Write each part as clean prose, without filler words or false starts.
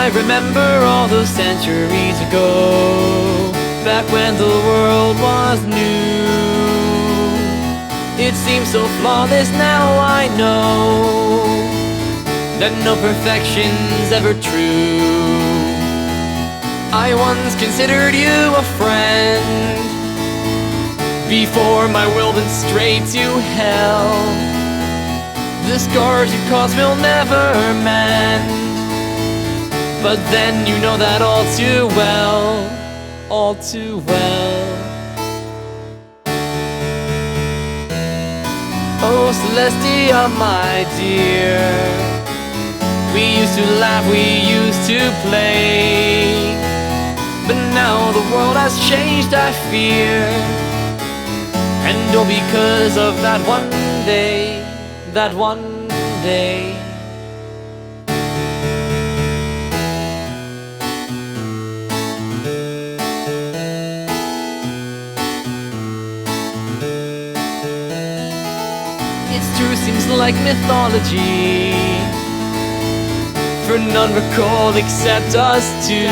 I remember all those centuries ago, back when the world was new. It seems so flawless now, I know that no perfection's ever true. I once considered you a friend, before my world went straight to hell. The scars you caused will never mend, but then you know that all too well, all too well. Oh Celestia, my dear, we used to laugh, we used to play, but now the world has changed, I fear. And all because of that one day, that one day. It's true, seems like mythology, for none recall except us two.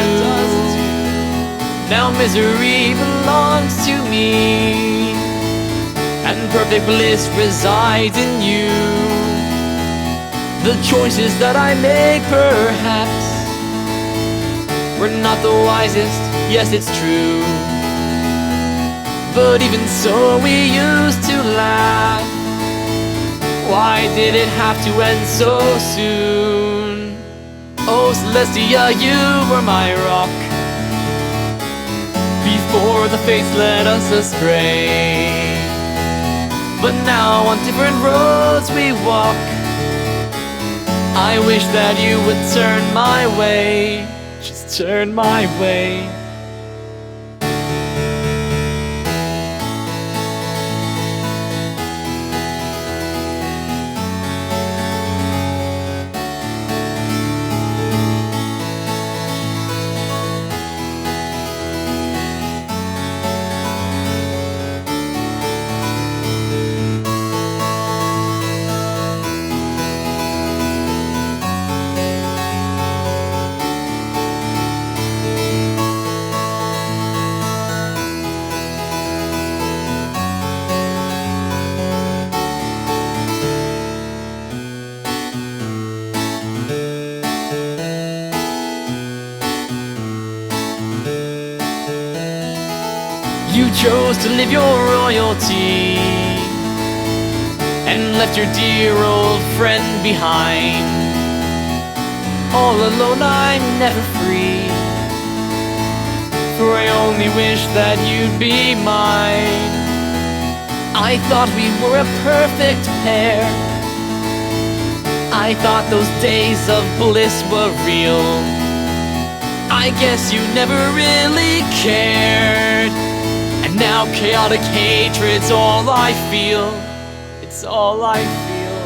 Now misery belongs to me, and perfect bliss resides in you. The choices that I make perhaps were not the wisest, yes it's true, but even so we used to laugh. Why did it have to end so soon? Oh Celestia, you were my rock, before the fates led us astray. But now on different roads we walk. I wish that you would turn my way, just turn my way. You chose to live your royalty and left your dear old friend behind. All alone I'm never free, for I only wish that you'd be mine. I thought we were a perfect pair, I thought those days of bliss were real. I guess you never really cared, and now chaotic hatred's all I feel. It's all I feel.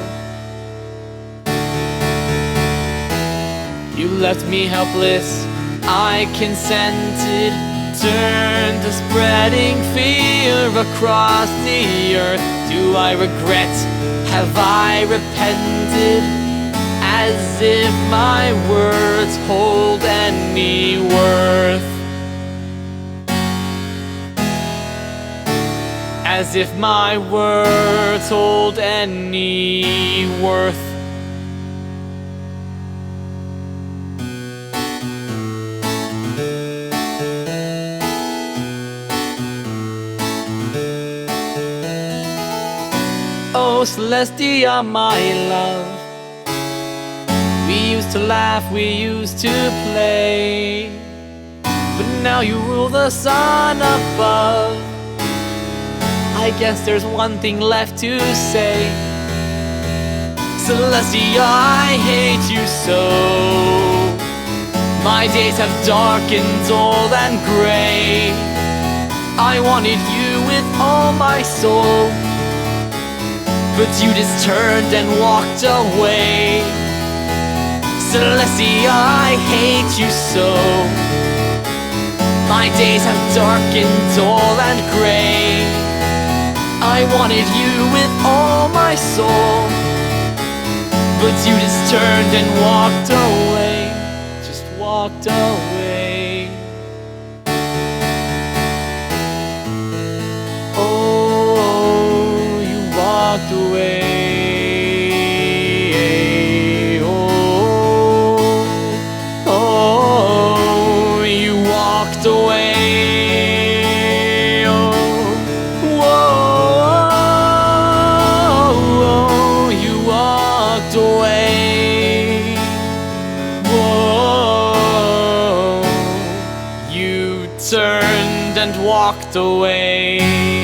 You left me helpless, I consented, turned to spreading fear across the earth. Do I regret? Have I repented? As if my words hold any worth. As if my words hold any worth. Oh Celestia, my love, we used to laugh, we used to play, but now you rule the sun above. I guess there's one thing left to say. Celestia, I hate you so. My days have darkened old and gray. I wanted you with all my soul, but you just turned and walked away. Celestia, I hate you so. My days have darkened old and gray. I wanted you with all my soul, but you just turned and walked away. Just walked walked away. Oh, you walked away. Oh, you walked away. Away. Whoa, you turned and walked away.